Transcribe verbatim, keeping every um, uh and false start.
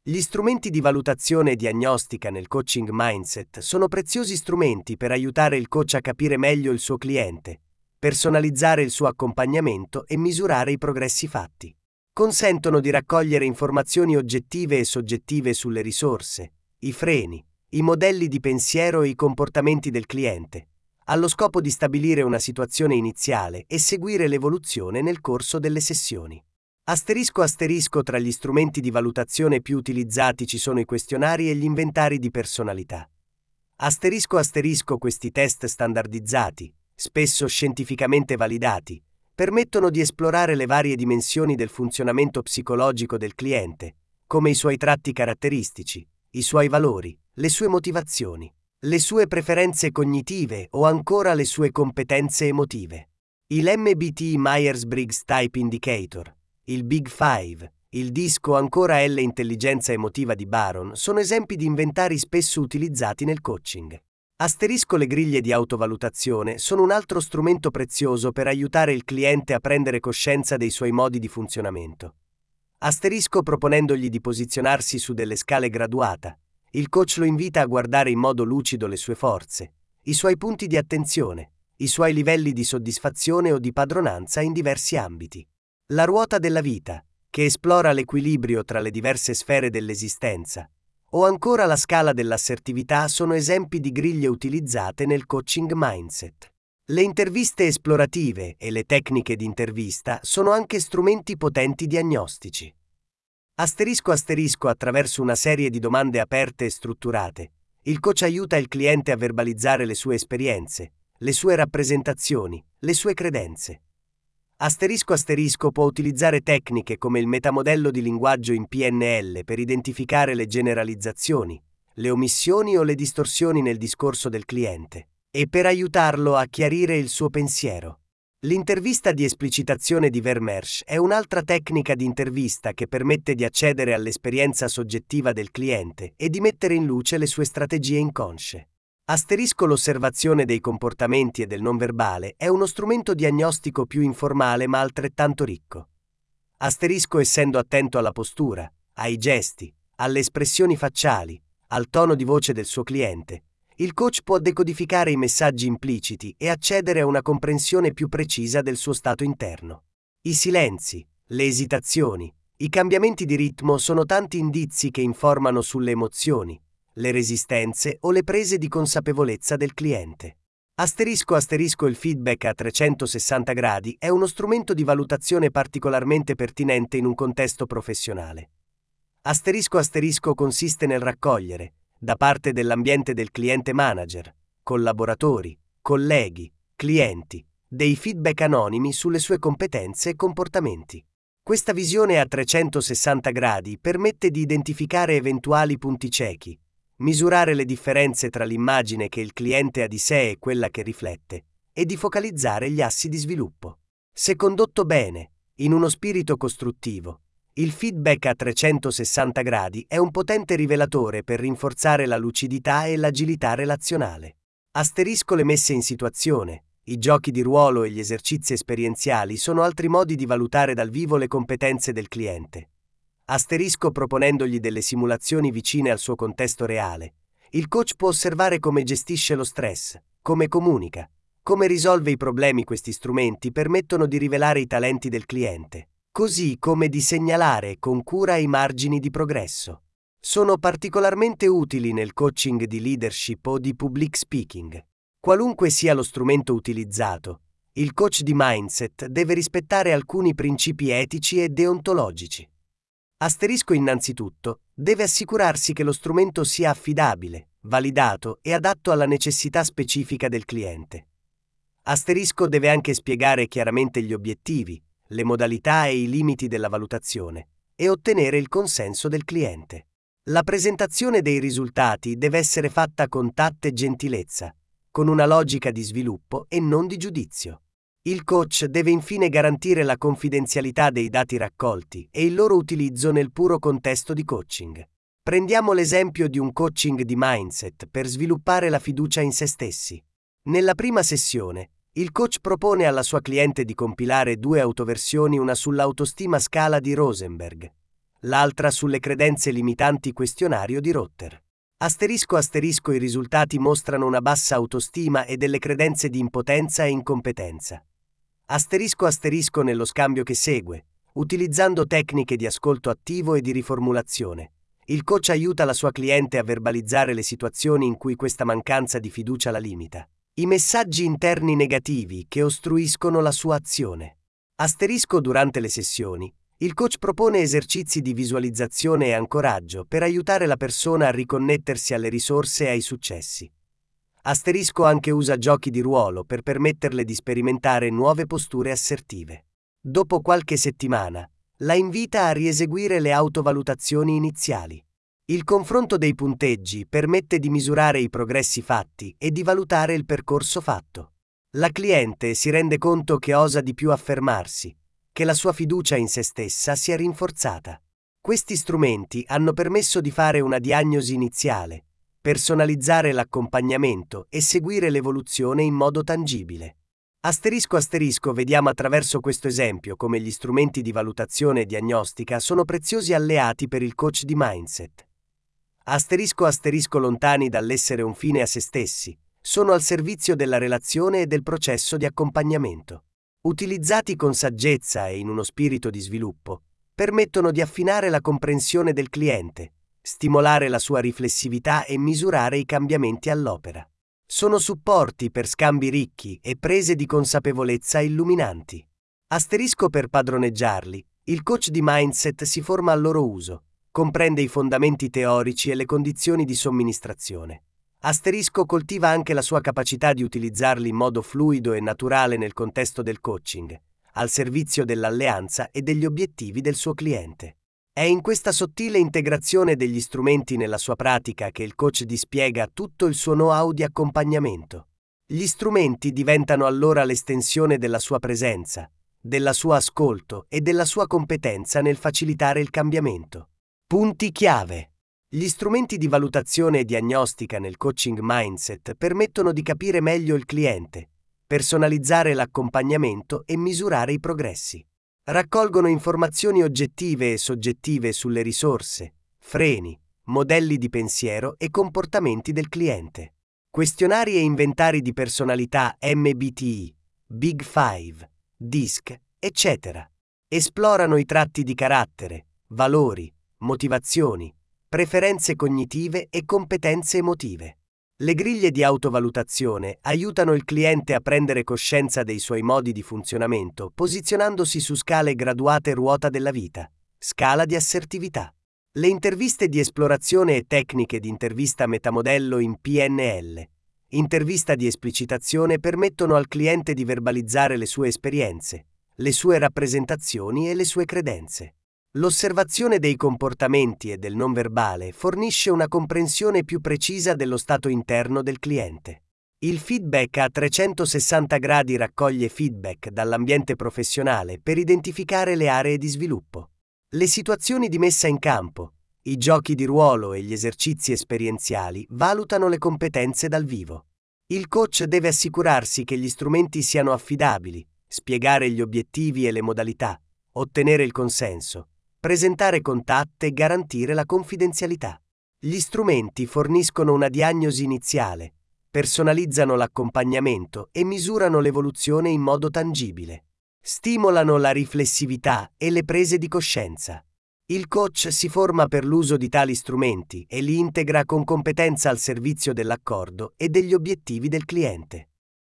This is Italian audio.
Gli strumenti di valutazione e diagnostica nel coaching mindset sono preziosi strumenti per aiutare il coach a capire meglio il suo cliente, personalizzare il suo accompagnamento e misurare i progressi fatti. Consentono di raccogliere informazioni oggettive e soggettive sulle risorse, i freni, i modelli di pensiero e i comportamenti del cliente, allo scopo di stabilire una situazione iniziale e seguire l'evoluzione nel corso delle sessioni. Asterisco asterisco tra gli strumenti di valutazione più utilizzati ci sono i questionari e gli inventari di personalità. Asterisco asterisco questi test standardizzati, spesso scientificamente validati, permettono di esplorare le varie dimensioni del funzionamento psicologico del cliente, come i suoi tratti caratteristici, i suoi valori, le sue motivazioni, le sue preferenze cognitive o ancora le sue competenze emotive. Il M B T I Myers-Briggs Type Indicator, il Big Five, il DISC o ancora l'intelligenza emotiva di Baron sono esempi di inventari spesso utilizzati nel coaching. Asterisco le griglie di autovalutazione sono un altro strumento prezioso per aiutare il cliente a prendere coscienza dei suoi modi di funzionamento. Asterisco proponendogli di posizionarsi su delle scale graduata. Il coach lo invita a guardare in modo lucido le sue forze, i suoi punti di attenzione, i suoi livelli di soddisfazione o di padronanza in diversi ambiti. La ruota della vita, che esplora l'equilibrio tra le diverse sfere dell'esistenza, o ancora la scala dell'assertività sono esempi di griglie utilizzate nel coaching mindset. Le interviste esplorative e le tecniche di intervista sono anche strumenti potenti diagnostici. Asterisco asterisco attraverso una serie di domande aperte e strutturate, il coach aiuta il cliente a verbalizzare le sue esperienze, le sue rappresentazioni, le sue credenze. Asterisco asterisco può utilizzare tecniche come il metamodello di linguaggio in P N L per identificare le generalizzazioni, le omissioni o le distorsioni nel discorso del cliente, e per aiutarlo a chiarire il suo pensiero. L'intervista di esplicitazione di Vermeersch è un'altra tecnica di intervista che permette di accedere all'esperienza soggettiva del cliente e di mettere in luce le sue strategie inconsce. Asterisco l'osservazione dei comportamenti e del non verbale è uno strumento diagnostico più informale ma altrettanto ricco. Asterisco essendo attento alla postura, ai gesti, alle espressioni facciali, al tono di voce del suo cliente, il coach può decodificare i messaggi impliciti e accedere a una comprensione più precisa del suo stato interno. I silenzi, le esitazioni, i cambiamenti di ritmo sono tanti indizi che informano sulle emozioni, le resistenze o le prese di consapevolezza del cliente. Asterisco asterisco il feedback a trecentosessanta gradi è uno strumento di valutazione particolarmente pertinente in un contesto professionale. Asterisco asterisco consiste nel raccogliere, da parte dell'ambiente del cliente manager, collaboratori, colleghi, clienti, dei feedback anonimi sulle sue competenze e comportamenti. Questa visione a trecentosessanta gradi permette di identificare eventuali punti ciechi, misurare le differenze tra l'immagine che il cliente ha di sé e quella che riflette, e di focalizzare gli assi di sviluppo. Se condotto bene, in uno spirito costruttivo, il feedback a trecentosessanta gradi è un potente rivelatore per rinforzare la lucidità e l'agilità relazionale. Asterisco le messe in situazione, i giochi di ruolo e gli esercizi esperienziali sono altri modi di valutare dal vivo le competenze del cliente. Asterisco proponendogli delle simulazioni vicine al suo contesto reale. Il coach può osservare come gestisce lo stress, come comunica, come risolve i problemi. Questi strumenti permettono di rivelare i talenti del cliente, così come di segnalare con cura i margini di progresso. Sono particolarmente utili nel coaching di leadership o di public speaking. Qualunque sia lo strumento utilizzato, il coach di mindset deve rispettare alcuni principi etici e deontologici. Asterisco innanzitutto, deve assicurarsi che lo strumento sia affidabile, validato e adatto alla necessità specifica del cliente. Asterisco deve anche spiegare chiaramente gli obiettivi, le modalità e i limiti della valutazione, e ottenere il consenso del cliente. La presentazione dei risultati deve essere fatta con tatto e gentilezza, con una logica di sviluppo e non di giudizio. Il coach deve infine garantire la confidenzialità dei dati raccolti e il loro utilizzo nel puro contesto di coaching. Prendiamo l'esempio di un coaching di mindset per sviluppare la fiducia in se stessi. Nella prima sessione, il coach propone alla sua cliente di compilare due autoversioni, una sull'autostima scala di Rosenberg. l'altra sulle credenze limitanti questionario di Rotter. Asterisco asterisco I risultati mostrano una bassa autostima e delle credenze di impotenza e incompetenza. Asterisco asterisco nello scambio che segue, utilizzando tecniche di ascolto attivo e di riformulazione. Il coach aiuta la sua cliente a verbalizzare le situazioni in cui questa mancanza di fiducia la limita. I messaggi interni negativi che ostruiscono la sua azione. Asterisco durante le sessioni, il coach propone esercizi di visualizzazione e ancoraggio per aiutare la persona a riconnettersi alle risorse e ai successi. Asterisco anche usa giochi di ruolo per permetterle di sperimentare nuove posture assertive. Dopo qualche settimana, la invita a rieseguire le autovalutazioni iniziali. Il confronto dei punteggi permette di misurare i progressi fatti e di valutare il percorso fatto. La cliente si rende conto che osa di più affermarsi, che la sua fiducia in se stessa sia rinforzata. Questi strumenti hanno permesso di fare una diagnosi iniziale, personalizzare l'accompagnamento e seguire l'evoluzione in modo tangibile. Asterisco asterisco vediamo attraverso questo esempio come gli strumenti di valutazione e diagnostica sono preziosi alleati per il coach di mindset. Asterisco asterisco lontani dall'essere un fine a se stessi, sono al servizio della relazione e del processo di accompagnamento. Utilizzati con saggezza e in uno spirito di sviluppo, permettono di affinare la comprensione del cliente, stimolare la sua riflessività e misurare i cambiamenti all'opera. Sono supporti per scambi ricchi e prese di consapevolezza illuminanti. Asterisco per padroneggiarli, il coach di mindset si forma al loro uso, comprende i fondamenti teorici e le condizioni di somministrazione. Asterisco coltiva anche la sua capacità di utilizzarli in modo fluido e naturale nel contesto del coaching, al servizio dell'alleanza e degli obiettivi del suo cliente. È in questa sottile integrazione degli strumenti nella sua pratica che il coach dispiega tutto il suo know-how di accompagnamento. Gli strumenti diventano allora l'estensione della sua presenza, del suo ascolto e della sua competenza nel facilitare il cambiamento. Punti chiave. Gli strumenti di valutazione e diagnostica nel coaching mindset permettono di capire meglio il cliente, personalizzare l'accompagnamento e misurare i progressi. Raccolgono informazioni oggettive e soggettive sulle risorse, freni, modelli di pensiero e comportamenti del cliente. Questionari e inventari di personalità M B T I, Big Five, D I S C, eccetera. Esplorano i tratti di carattere, valori, motivazioni, preferenze cognitive e competenze emotive. Le griglie di autovalutazione aiutano il cliente a prendere coscienza dei suoi modi di funzionamento, posizionandosi su scale graduate ruota della vita, scala di assertività. Le interviste di esplorazione e tecniche di intervista metamodello in P N L, intervista di esplicitazione permettono al cliente di verbalizzare le sue esperienze, le sue rappresentazioni e le sue credenze. L'osservazione dei comportamenti e del non verbale fornisce una comprensione più precisa dello stato interno del cliente. Il feedback a trecentosessanta gradi raccoglie feedback dall'ambiente professionale per identificare le aree di sviluppo. Le situazioni di messa in campo, i giochi di ruolo e gli esercizi esperienziali valutano le competenze dal vivo. Il coach deve assicurarsi che gli strumenti siano affidabili, spiegare gli obiettivi e le modalità, ottenere il consenso, presentare contatto e garantire la confidenzialità. Gli strumenti forniscono una diagnosi iniziale, personalizzano l'accompagnamento e misurano l'evoluzione in modo tangibile. Stimolano la riflessività e le prese di coscienza. Il coach si forma per l'uso di tali strumenti e li integra con competenza al servizio dell'accordo e degli obiettivi del cliente.